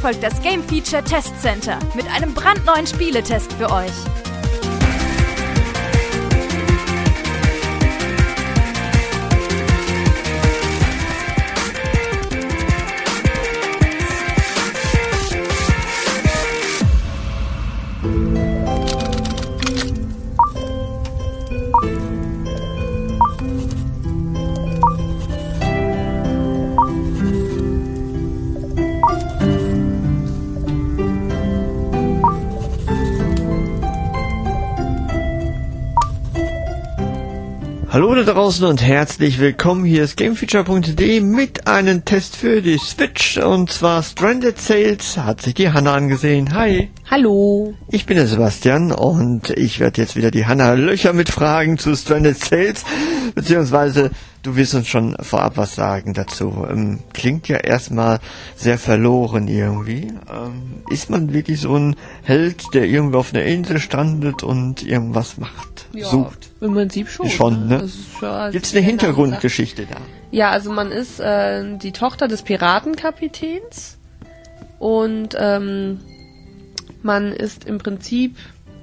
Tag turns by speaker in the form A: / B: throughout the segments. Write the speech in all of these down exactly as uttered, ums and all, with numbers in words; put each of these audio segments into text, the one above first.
A: folgt das Game Feature Test Center mit einem brandneuen Spieletest für euch.
B: Hallo da draußen und herzlich willkommen. Hier ist Gamefeature punkt de mit einem Test für die Switch, und zwar Stranded Sails. Hat sich die Hanna angesehen. Hi.
C: Hallo.
B: Ich bin der Sebastian und ich werde jetzt wieder die Hanna Löcher mit Fragen zu Stranded Sails, beziehungsweise du wirst uns schon vorab was sagen dazu. Ähm, klingt ja erstmal sehr verloren irgendwie. Ähm, ist man wirklich so ein Held, der irgendwo auf einer Insel strandet und irgendwas macht,
C: ja,
B: sucht?
C: Im Prinzip schon.
B: Schon, ne?
C: schon
B: Gibt's eine Hintergrundgeschichte da?
C: Ja, also man ist äh, die Tochter des Piratenkapitäns und ähm, man ist im Prinzip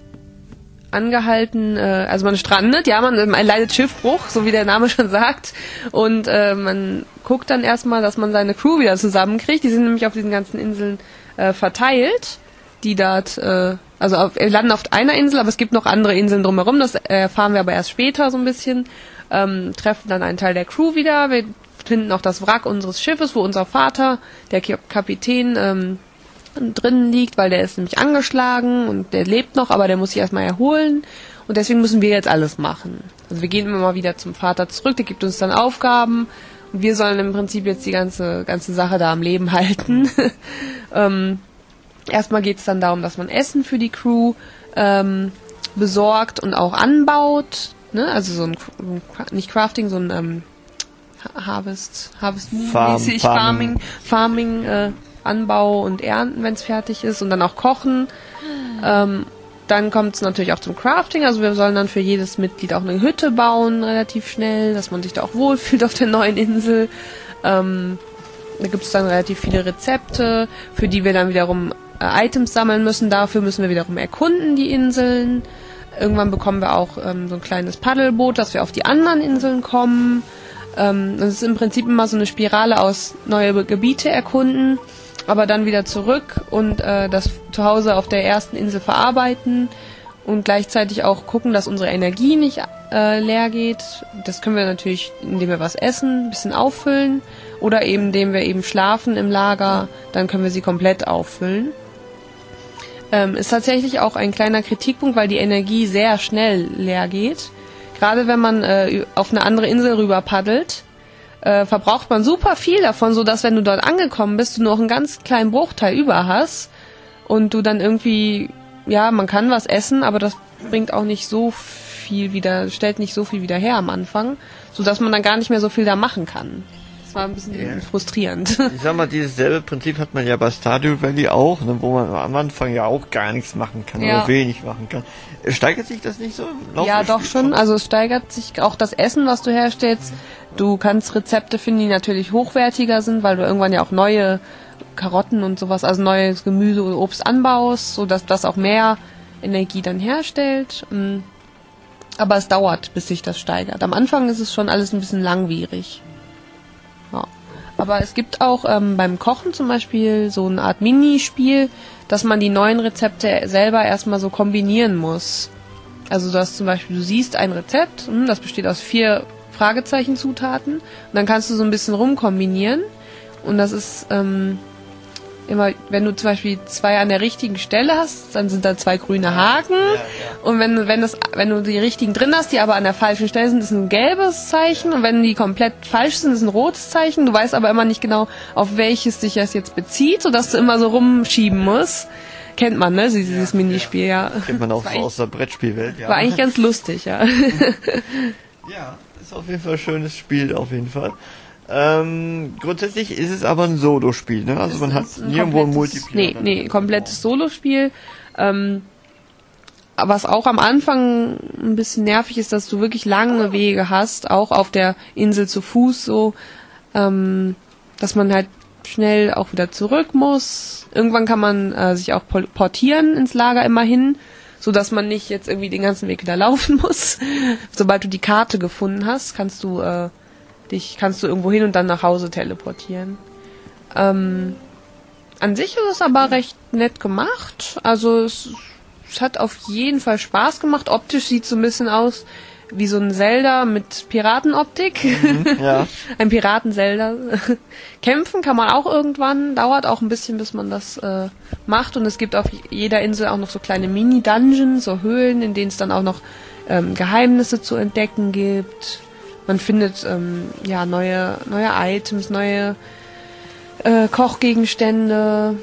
C: angehalten, äh, also man strandet, ja, man, man leidet Schiffbruch, so wie der Name schon sagt, und äh, man guckt dann erstmal, dass man seine Crew wieder zusammenkriegt. Die sind nämlich auf diesen ganzen Inseln äh, verteilt, die dort, äh, also auf, wir landen auf einer Insel, aber es gibt noch andere Inseln drumherum, das erfahren wir aber erst später so ein bisschen, ähm, treffen dann einen Teil der Crew wieder, wir finden auch das Wrack unseres Schiffes, wo unser Vater, der Kapitän, ähm, drinnen liegt, weil der ist nämlich angeschlagen und der lebt noch, aber der muss sich erstmal erholen und deswegen müssen wir jetzt alles machen. Also wir gehen immer mal wieder zum Vater zurück, der gibt uns dann Aufgaben und wir sollen im Prinzip jetzt die ganze ganze Sache da am Leben halten. ähm, erstmal geht es dann darum, dass man Essen für die Crew ähm, besorgt und auch anbaut, ne? Also so ein, nicht Crafting, so ein ähm, Harvest, Harvest Moon mäßig, Farming, Farming, äh, Anbau und Ernten, wenn es fertig ist, und dann auch kochen. Ähm, dann kommt es natürlich auch zum Crafting, also wir sollen dann für jedes Mitglied auch eine Hütte bauen, relativ schnell, dass man sich da auch wohlfühlt auf der neuen Insel. Ähm, da gibt es dann relativ viele Rezepte, für die wir dann wiederum äh, Items sammeln müssen. Dafür müssen wir wiederum erkunden, die Inseln. Irgendwann bekommen wir auch ähm, so ein kleines Paddelboot, dass wir auf die anderen Inseln kommen. Ähm, das ist im Prinzip immer so eine Spirale aus neue Gebiete erkunden, aber dann wieder zurück und äh, das Zuhause auf der ersten Insel verarbeiten und gleichzeitig auch gucken, dass unsere Energie nicht äh, leer geht. Das können wir natürlich, indem wir was essen, ein bisschen auffüllen, oder eben indem wir eben schlafen im Lager, dann können wir sie komplett auffüllen. Ähm, ist tatsächlich auch ein kleiner Kritikpunkt, weil die Energie sehr schnell leer geht. Gerade wenn man äh, auf eine andere Insel rüber paddelt, äh, verbraucht man super viel davon, so dass wenn du dort angekommen bist, du noch einen ganz kleinen Bruchteil über hast und du dann irgendwie, ja, man kann was essen, aber das bringt auch nicht so viel wieder, stellt nicht so viel wieder her am Anfang, so dass man dann gar nicht mehr so viel da machen kann. Das war ein bisschen yeah. frustrierend.
B: Ich sag mal, dieses selbe Prinzip hat man ja bei Stardew Valley auch, ne, wo man am Anfang ja auch gar nichts machen kann, ja, oder wenig machen kann. Steigert sich das nicht so im Laufe
C: Ja,
B: des
C: doch
B: Spiels
C: schon.
B: schon?
C: Also es steigert sich auch das Essen, was du herstellst. Du kannst Rezepte finden, die natürlich hochwertiger sind, weil du irgendwann ja auch neue Karotten und sowas, also neues Gemüse und Obst anbaust, sodass das auch mehr Energie dann herstellt. Aber es dauert, bis sich das steigert. Am Anfang ist es schon alles ein bisschen langwierig. Ja. Aber es gibt auch ähm, beim Kochen zum Beispiel so eine Art Minispiel, dass man die neuen Rezepte selber erstmal so kombinieren muss. Also du hast zum Beispiel, du siehst ein Rezept, das besteht aus vier Fragezeichen-Zutaten, und dann kannst du so ein bisschen rumkombinieren, und das ist ähm, immer, wenn du zum Beispiel zwei an der richtigen Stelle hast, dann sind da zwei grüne Haken, ja, ja. Und wenn, wenn, das, wenn du die richtigen drin hast, die aber an der falschen Stelle sind, ist ein gelbes Zeichen, und wenn die komplett falsch sind, ist ein rotes Zeichen. Du weißt aber immer nicht genau, auf welches dich das jetzt bezieht, sodass du immer so rumschieben musst. Kennt man, ne, dieses ja, Minispiel, ja.
B: Kennt man auch so aus der Brettspielwelt, ja.
C: War eigentlich ganz lustig, ja.
B: Ja, ist auf jeden Fall ein schönes Spiel, auf jeden Fall. Ähm, grundsätzlich ist es aber ein Solo-Spiel, ne? Also man hat nirgendwo ein Multiplayer.
C: Nee, nee, komplettes Solo-Spiel. Ähm, was auch am Anfang ein bisschen nervig ist, dass du wirklich lange Wege hast, auch auf der Insel zu Fuß so, ähm, dass man halt schnell auch wieder zurück muss. Irgendwann kann man äh, sich auch portieren ins Lager immerhin, so dass man nicht jetzt irgendwie den ganzen Weg wieder laufen muss. Sobald du die Karte gefunden hast, kannst du äh, dich kannst du irgendwo hin und dann nach Hause teleportieren. Ähm, an sich ist es aber recht nett gemacht. Also es, es hat auf jeden Fall Spaß gemacht. Optisch sieht es so ein bisschen aus wie so ein Zelda mit Piratenoptik.
B: Mhm, ja.
C: Ein Piraten-Zelda. Kämpfen kann man auch irgendwann, dauert auch ein bisschen, bis man das äh, macht. Und es gibt auf jeder Insel auch noch so kleine Mini-Dungeons, so Höhlen, in denen es dann auch noch ähm, Geheimnisse zu entdecken gibt. Man findet ähm, ja neue neue Items, neue äh, Kochgegenstände.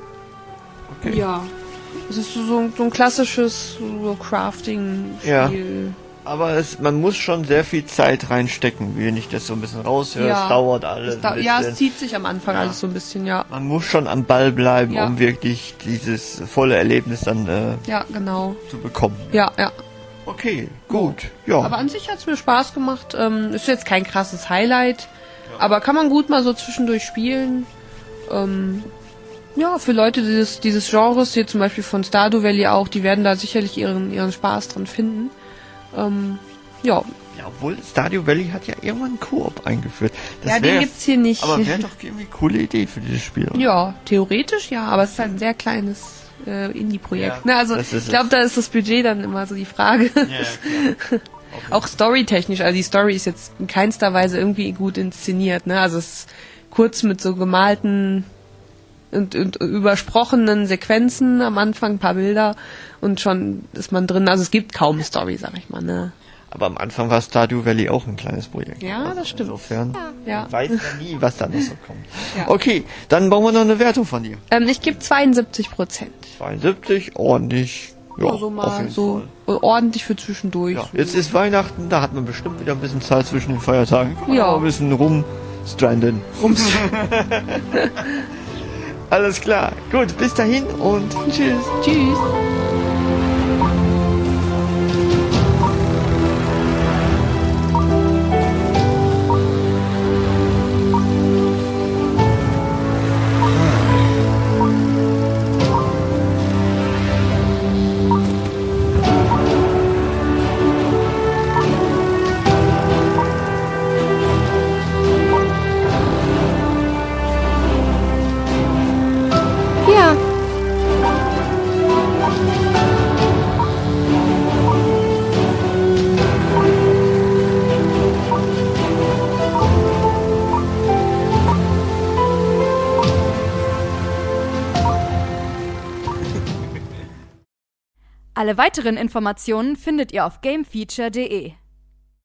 B: Okay.
C: Ja. Es ist so, so, ein, so ein klassisches so Crafting-Spiel.
B: Ja. Aber es, man muss schon sehr viel Zeit reinstecken, wie wenn ich das so ein bisschen raushöre.
C: Ja.
B: Es dauert alles
C: Es dau-
B: ein bisschen.
C: ja, es zieht sich am Anfang
B: Ja.
C: alles so ein bisschen, ja.
B: Man muss schon am Ball bleiben,
C: Ja.
B: um wirklich dieses volle Erlebnis dann äh,
C: Ja, genau.
B: zu bekommen.
C: Ja, ja.
B: Okay, gut. Ja.
C: Aber an sich hat es mir Spaß gemacht. Ähm, ist jetzt kein krasses Highlight, aber kann man gut mal so zwischendurch spielen. Ähm, ja, für Leute dieses, dieses Genres, hier zum Beispiel von Stardew Valley auch, die werden da sicherlich ihren, ihren Spaß dran finden. Ähm, ja.
B: Ja, obwohl Stardew Valley hat ja irgendwann einen Koop eingeführt. Das
C: Ja, den
B: wär-
C: gibt's hier nicht.
B: Aber wäre doch irgendwie eine coole Idee für dieses Spiel. oder?
C: Ja, theoretisch ja, aber es ist halt ein sehr kleines äh, Indie-Projekt.
B: Ja,
C: ne? Also
B: das ist
C: ich glaube,
B: es.
C: da ist das Budget dann immer so die Frage.
B: Ja, klar.
C: Auch storytechnisch, also die Story ist jetzt in keinster Weise irgendwie gut inszeniert, ne? Also es ist kurz mit so gemalten und, und übersprochenen Sequenzen am Anfang, ein paar Bilder und schon ist man drin. Also es gibt kaum Story, sag ich mal, ne?
B: Aber am Anfang war Stardew Valley auch ein kleines Projekt.
C: Ja,
B: Also
C: das stimmt.
B: Insofern
C: Ja.
B: man weiß ja nie, was da noch so kommt.
C: Ja.
B: Okay, dann brauchen wir noch eine Wertung von dir.
C: Ähm, ich gebe zweiundsiebzig Prozent.
B: zweiundsiebzig, ordentlich. Ja,
C: also
B: auf
C: mal
B: jeden
C: so
B: Fall.
C: ordentlich für zwischendurch.
B: Ja,
C: So.
B: jetzt ist Weihnachten, da hat man bestimmt wieder ein bisschen Zeit zwischen den Feiertagen. Kann man
C: Ja.
B: auch ein bisschen rumstranden. Alles klar. Gut, bis dahin und tschüss.
C: Tschüss.
A: Ja, alle weiteren Informationen findet ihr auf gamefeature punkt de.